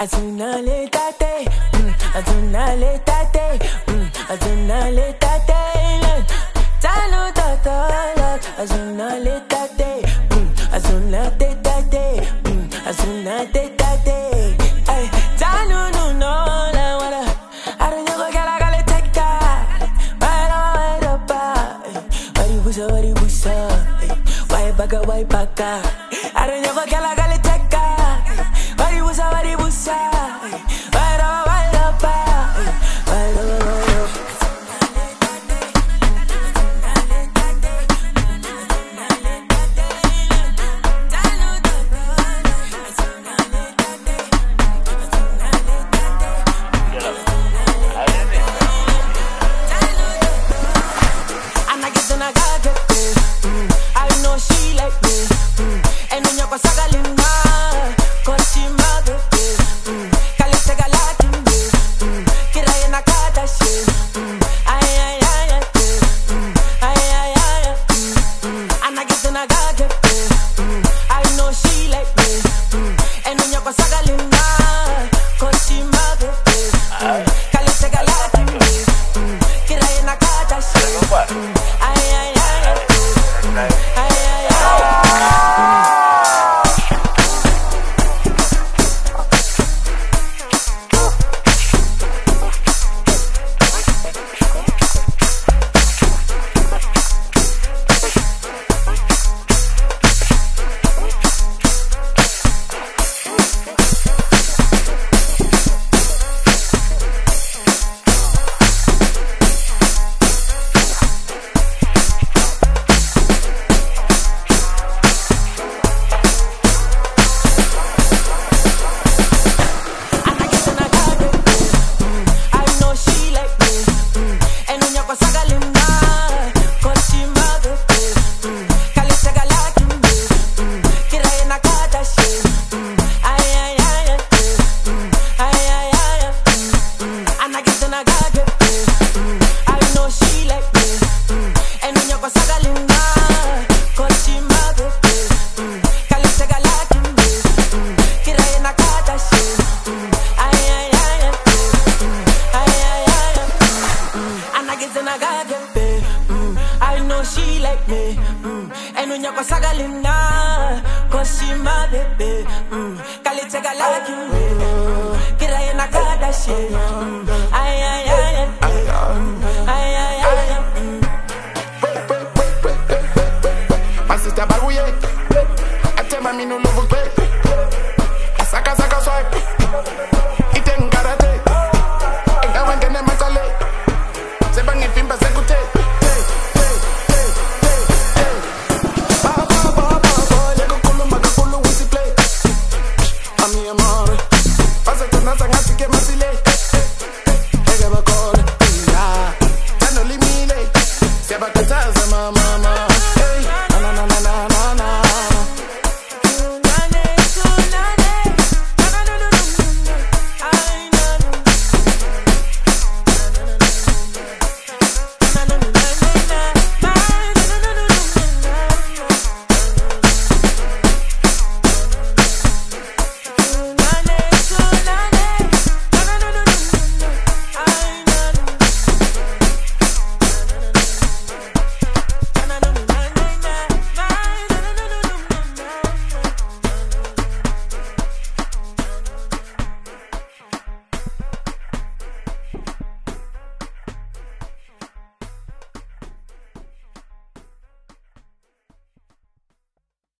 Azunale tate, azunale tate, azunale tate, talo tata, azunale tate, azunale tate, azunale tate, ay, talo no la wala, I don't know what I gotta take that, wait up, wari busa, why baka, I don't know what I gotta take that, wari busa, wait up. I know she like me, and when you're sagalina, cause she my baby. Kalite galati me, kira na kata she. Ay, and I get to nagage. I know she like me, and when you're sagalina, cause she my baby. Kalite galati me, kira na kata she. I know she like me, and when you're sagalina, cause she my baby. Kalite galaki me, kira na kada she. My sister Baruye, I tell my no